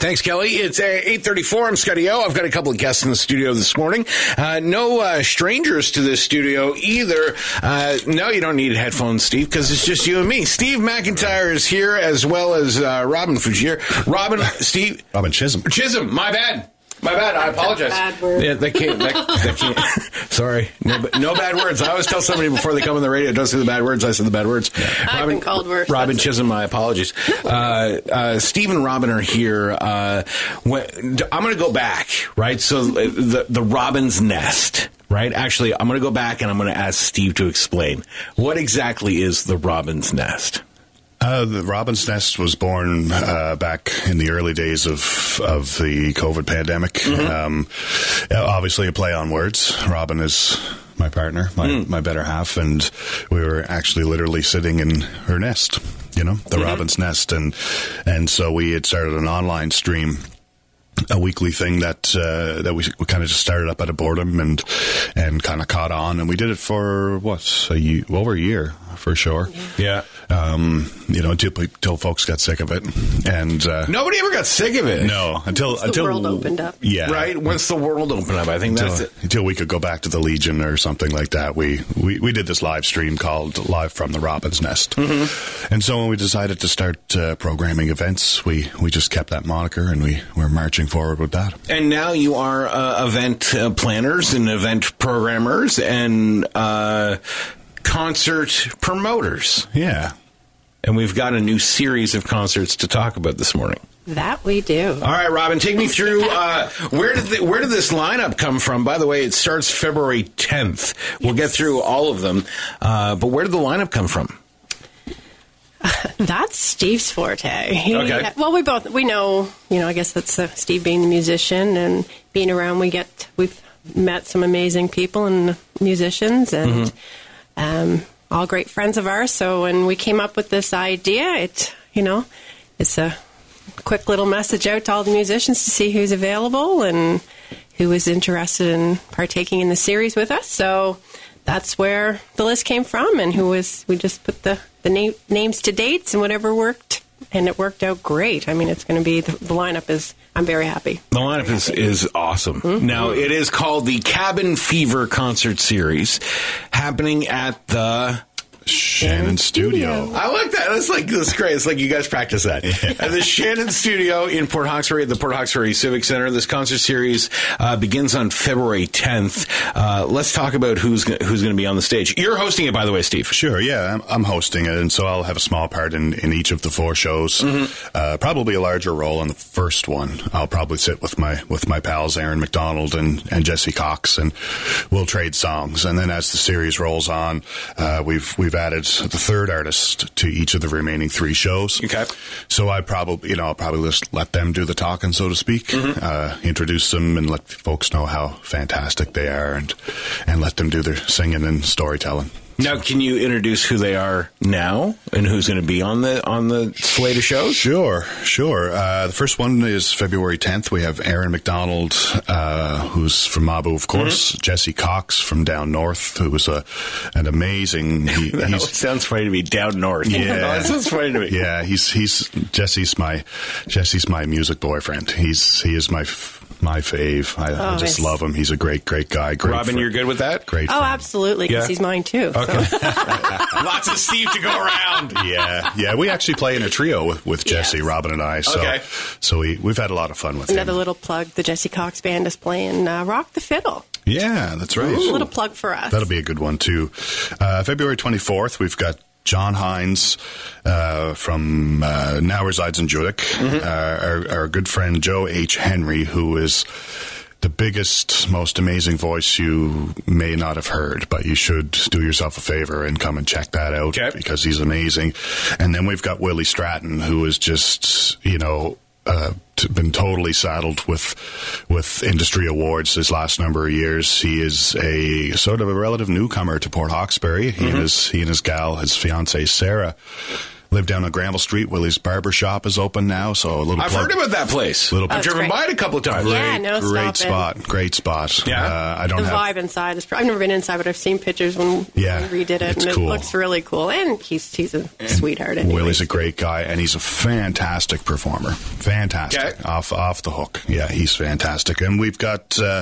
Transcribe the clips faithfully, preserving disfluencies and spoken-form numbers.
Thanks, Kelly. It's uh, eight thirty-four. I'm Scotty O. I've got a couple of guests in the studio this morning. Uh, no uh, strangers to this studio either. Uh, no, you don't need headphones, Steve, because it's just you and me. Steve McIntyre is here, as well as uh, Robin Fugere. Robin, Steve. Robin Chisholm. Chisholm, my bad. My bad. I apologize. Bad word. Yeah, that can't. That, that can't. Sorry. No, no bad words. I always tell somebody before they come on the radio, don't say the bad words. I say the bad words. I've Robin, been called worse. Robin Chisholm, my apologies. Uh, uh, Steve and Robin are here. Uh, when, I'm going to go back, right? So the the Robin's Nest, right? Actually, I'm going to go back and I'm going to ask Steve to explain what exactly is the Robin's Nest. Uh, the Robin's Nest was born uh, back in the early days of of the COVID pandemic. Mm-hmm. Um, obviously, a play on words. Robin is my partner, my, mm. my better half, and we were actually literally sitting in her nest, you know, the mm-hmm. Robin's Nest. And, and so we had started an online stream, a weekly thing that uh, that we, we kind of just started up out of boredom and and kind of caught on, and we did it for what a year, over a year for sure. Yeah. Um, you know, until, until folks got sick of it, and uh, nobody ever got sick of it. No, until Once until the world opened up. Yeah, right. Once the world opened up, I think until, that's it. Until we could go back to the Legion or something like that, we we, we did this live stream called Live from the Robin's Nest, mm-hmm. and so when we decided to start uh, programming events, we we just kept that moniker and we we're marching forward with that. And now you are uh, event uh, planners and event programmers and uh, concert promoters. Yeah. And we've got a new series of concerts to talk about this morning. That we do. All right, Robin, take me through uh, where did the, where did this lineup come from? By the way, it starts February tenth. We'll yes. get through all of them, uh, but where did the lineup come from? Uh, that's Steve's forte. He, okay. Well, we both we know. You know, I guess that's uh, Steve being the musician and being around. We get we've met some amazing people and musicians and. Mm-hmm. Um, all great friends of ours. So when we came up with this idea, it, you know, it's a quick little message out to all the musicians to see who's available and who is interested in partaking in the series with us. So that's where the list came from, and who was, we just put the, the name, names to dates and whatever worked, and it worked out great. I mean, it's going to be, the, the lineup is, I'm very happy. The lineup is, is awesome. Mm-hmm. Now, it is called the Cabin Fever Concert Series, happening at the Shannon Studio. I like that. That's like that's great. It's like you guys practice that. Yeah. At the Shannon Studio in Port Hawkesbury at the Port Hawkesbury Civic Center. This concert series uh, begins on February tenth. Uh, let's talk about who's who's going to be on the stage. You're hosting it, by the way, Steve. Sure. Yeah, I'm, I'm hosting it, and so I'll have a small part in, in each of the four shows. Mm-hmm. Uh, probably a larger role on the first one. I'll probably sit with my with my pals Aaron McDonald and, and Jesse Cox, and we'll trade songs. And then as the series rolls on, uh, we've we've added the third artist to each of the remaining three shows. Okay. So I probably, you know, I'll probably just let them do the talking, so to speak, mm-hmm. uh, introduce them and let folks know how fantastic they are, and and let them do their singing and storytelling. Now, can you introduce who they are now and who's going to be on the on the slate of shows? Sure, sure. Uh, the first one is February tenth. We have Aaron McDonald, uh, who's from Mabu, of course. Mm-hmm. Jesse Cox from down north, who was a an amazing. He, that he's, sounds funny to me. Down north. Yeah, that sounds funny to me. Yeah, he's he's Jesse's my Jesse's my music boyfriend. He's he is my. My fave. I, oh, I just nice. love him. He's a great, great guy. Great Robin, friend. You're good with that? Great. Oh, friend. Absolutely, because yeah. he's mine too. Okay. So. Lots of Steve to go around. Yeah, yeah. We actually play in a trio with, with Jesse, yes. Robin, and I. So, okay. so we we've had a lot of fun with Another him. Another little plug: the Jesse Cox Band is playing uh, "Rock the Fiddle." Yeah, that's right. Ooh. A little plug for us. That'll be a good one too. Uh, February twenty-fourth, we've got John Hines uh, from uh, now resides in Judith. Mm-hmm. Uh, our, our good friend Joe H. Henry, who is the biggest, most amazing voice you may not have heard, but you should do yourself a favor and come and check that out okay. because he's amazing. And then we've got Willie Stratton, who is just, you know, uh, t- been totally saddled with with industry awards his last number of years. He is a sort of a relative newcomer to Port Hawkesbury. He mm-hmm. and his he and his gal, his fiancée Sarah, live down on Granville Street. Willie's Barber Shop is open now, so a little. I've plug. heard about that place. Little I've driven great. by it a couple of times. Yeah, no, great stop spot. Great spot. Yeah. Uh, I don't The have. vibe inside is. I've never been inside, but I've seen pictures when Yeah, we redid it, it's and cool. it looks really cool. And he's he's a sweetheart. Anyways. Willie's a great guy, and he's a fantastic performer. Fantastic. Okay. Off off the hook. Yeah, he's fantastic. And we've got uh,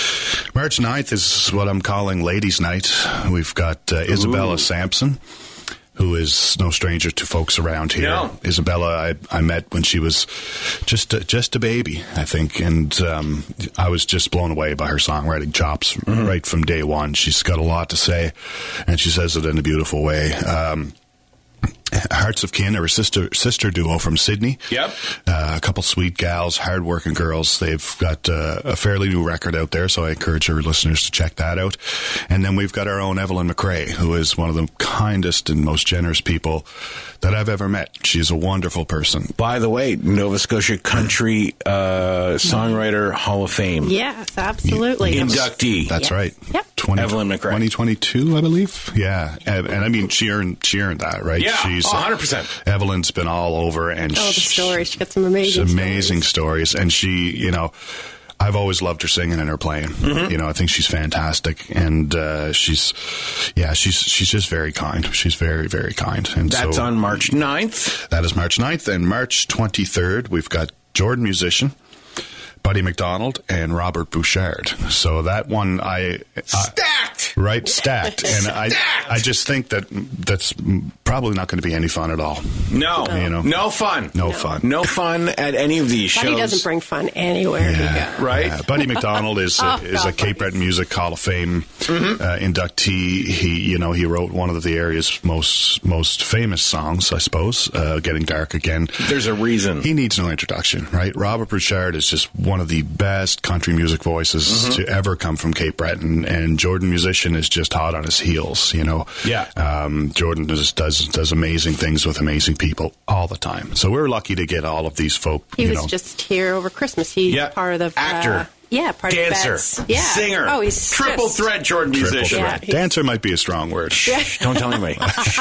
March ninth is what I'm calling Ladies' Night. We've got uh, Isabella Ooh. Sampson, who is no stranger to folks around here. No. Isabella, I, I met when she was just a, just a baby, I think, and um, I was just blown away by her songwriting chops Mm-hmm. right from day one. She's got a lot to say, and she says it in a beautiful way. Um, Hearts of Kin are a sister sister duo from Sydney. Yep. Uh, a couple sweet gals, hardworking girls. They've got uh, a fairly new record out there, so I encourage our listeners to check that out. And then we've got our own Evelyn McRae, who is one of the kindest and most generous people that I've ever met. She's a wonderful person. By the way, Nova Scotia Country uh, Songwriter Hall of Fame. Yes, absolutely. Inductee. That's Yes. right. Yep. twenty, Evelyn McRae. twenty twenty-two, I believe. Yeah. And, and I mean, she earned, she earned that, right? Yeah, She's, oh, one hundred percent. Evelyn's been all over, and Oh, the she- story. She got some amazing, amazing stories. stories. And she, you know, I've always loved her singing and her playing. Mm-hmm. You know, I think she's fantastic, and uh, she's, yeah, she's she's just very kind. She's very very kind. And That's so on March ninth. that is March ninth, and March twenty-third we've got Jordan Musician, Buddy McDonald, and Robert Bouchard. So that one I, I Stacked. right stacked, and I Stacked. I just think that that's probably not going to be any fun at all. No. You know. No fun. No, fun. No fun at any of these Buddy shows. doesn't bring fun anywhere he Yeah. goes. Right? Yeah. Buddy McDonald is a, Oh, is a God, Cape Breton Music Hall of Fame Mm-hmm. uh, inductee. He, you know, he wrote one of the area's most most famous songs, I suppose, uh, "Getting Dark Again." There's a reason. He needs no introduction, right? Robert Bouchard is just one of the best country music voices Mm-hmm. to ever come from Cape Breton, and Jordan Musician is just hot on his heels. You know, Yeah. Um, Jordan does, does does amazing things with amazing people all the time. So we're lucky to get all of these folk. He you was know, just here over Christmas. He's Yeah. part of the Actor. Uh, yeah, part Dancer. of Bets. Yeah, Singer. Oh, he's triple just- threat Jordan triple musician. Yeah, threat. he's- Dancer might be a strong word. Shh, don't tell anybody.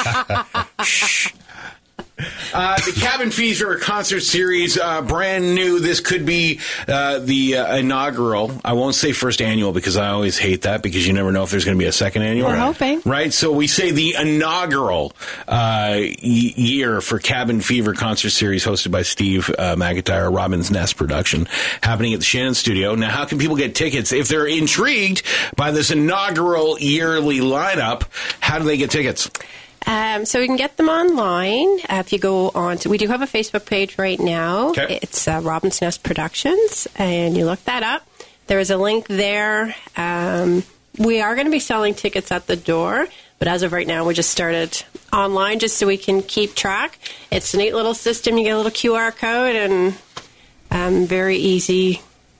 Shh. Uh, the Cabin Fever concert series, uh, brand new. This could be uh, the uh, inaugural. I won't say first annual because I always hate that because you never know if there's going to be a second annual. We're right. hoping. Right? So we say the inaugural uh, y- year for Cabin Fever concert series hosted by Steve uh, McIntyre, Robin's Nest production, happening at the Shannon Studio. Now, how can people get tickets? If they're intrigued by this inaugural yearly lineup, how do they get tickets? Um, so you can get them online. Uh, if you go on to, we do have a Facebook page right now. Okay. It's uh, Robin's Nest Productions, and you look that up. There is a link there. Um, we are going to be selling tickets at the door, but as of right now, we just started online just so we can keep track. It's a neat little system. You get a little Q R code, and um, very easy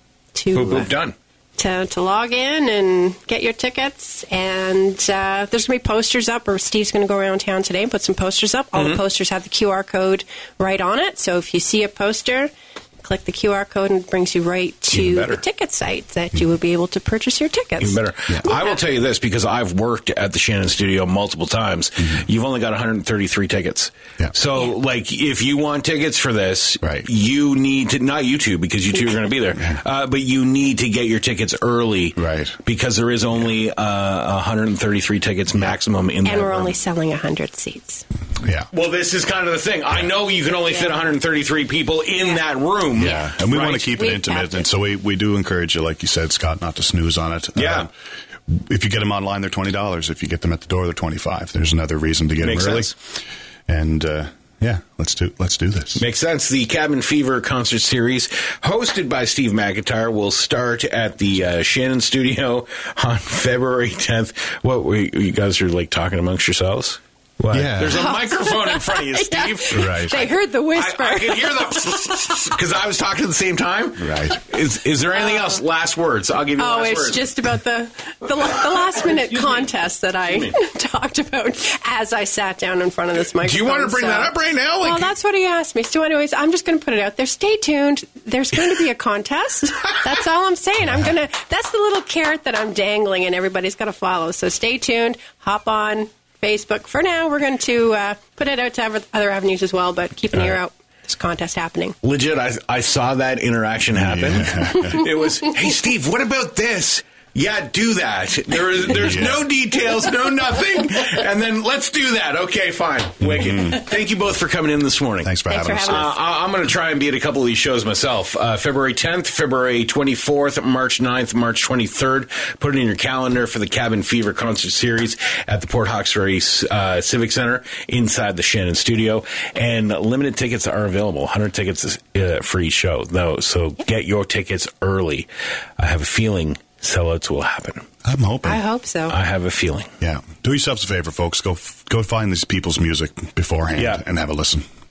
to Boop, boop, uh, done. to, to log in and get your tickets. And uh, there's going to be posters up, or Steve's going to go around town today and put some posters up. All Mm-hmm. the posters have the Q R code right on it. So if you see a poster, click the Q R code and it brings you right Even to better. the ticket site that you will be able to purchase your tickets. Even better. I will tell you this because I've worked at the Shannon Studio multiple times. You've only got one hundred thirty-three tickets. Yeah. So, like, if you want tickets for this, Right. you need to, not you two, because you two are going to be there, uh, but you need to get your tickets early. Right. Because there is only uh, one hundred thirty-three tickets maximum in that And we're room. only selling one hundred seats. Yeah. Well, this is kind of the thing. I know you can only fit one hundred thirty-three people in Yeah. that room. Yeah, and we Right? want to keep it We've intimate, kept and it. so we, we do encourage you, like you said, Scott, not to snooze on it. Yeah. Um, if you get them online, they're twenty dollars. If you get them at the door, they're twenty-five. There's another reason to get Makes them early. sense. And uh, yeah, let's do let's do this. Makes sense. The Cabin Fever concert series, hosted by Steve McIntyre, will start at the uh, Shannon Studio on February tenth. What, we, you guys are like talking amongst yourselves? What? Yeah. There's a microphone in front of you, Steve. Right. They heard the whisper. I, I could hear the because I was talking at the same time. Right. Is is there anything else? Last words. I'll give you. Oh, last it's words. just about the the, la- the last minute contest that I Excuse talked about as I sat down in front of this microphone. Do you want to bring so- that up right now? Like, Well, that's what he asked me. So, anyways, I'm just going to put it out there. Stay tuned. There's going to be a contest. That's all I'm saying. I'm going to. That's the little carrot that I'm dangling, and everybody's got to follow. So, stay tuned. Hop on Facebook. For now, we're going to uh, put it out to other avenues as well, but keep an ear out. This contest happening. Legit, I, I saw that interaction happen. Yeah. It was, hey, Steve, what about this? Yeah, do that. There is, there's Yeah. no details, no nothing. And then let's do that. Okay, fine. Wicked. Mm-hmm. Thank you both for coming in this morning. Thanks for Thanks having for us. having us. Uh, I- I'm going to try and be at a couple of these shows myself. Uh, February tenth, February twenty-fourth, March ninth, March twenty-third. Put it in your calendar for the Cabin Fever concert series at the Port Hawkesbury uh, Civic Center inside the Shannon Studio. And limited tickets are available. one hundred tickets uh, for each show, though. So get your tickets early. I have a feeling sellouts will happen. I'm hoping. I hope so. I have a feeling. Yeah. Do yourselves a favor, folks. Go f- go find these people's music beforehand Yeah. and have a listen.